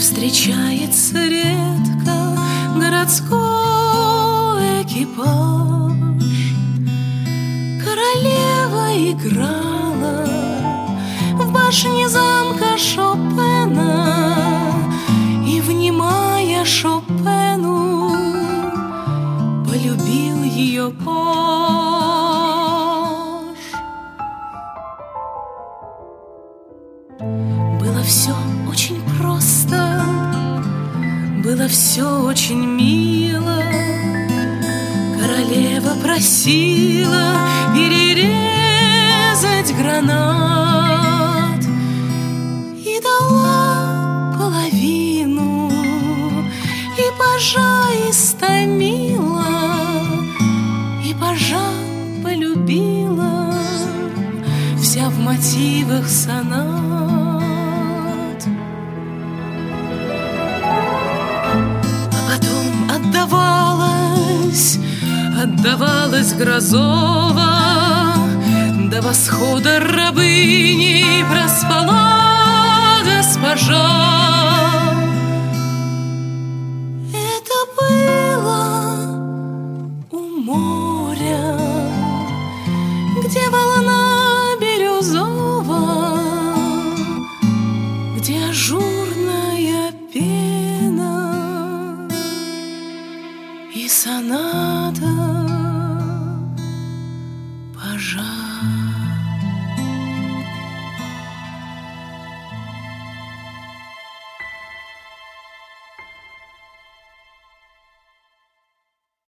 встречается редко городской экипаж. Королева играла в башне замка Шопена, и, внимая Шопену, полюбил ее паж. Было все очень просто, было все очень мило. Королева просила перерезать гранат и дала половину, и пажа истомила, и пажа полюбила, вся в мотивах сонат. А потом отдавалась Грозова, до восхода рабыней проспала госпожа. Это было у моря, где волна бирюзова, где ажурная пена и сонат.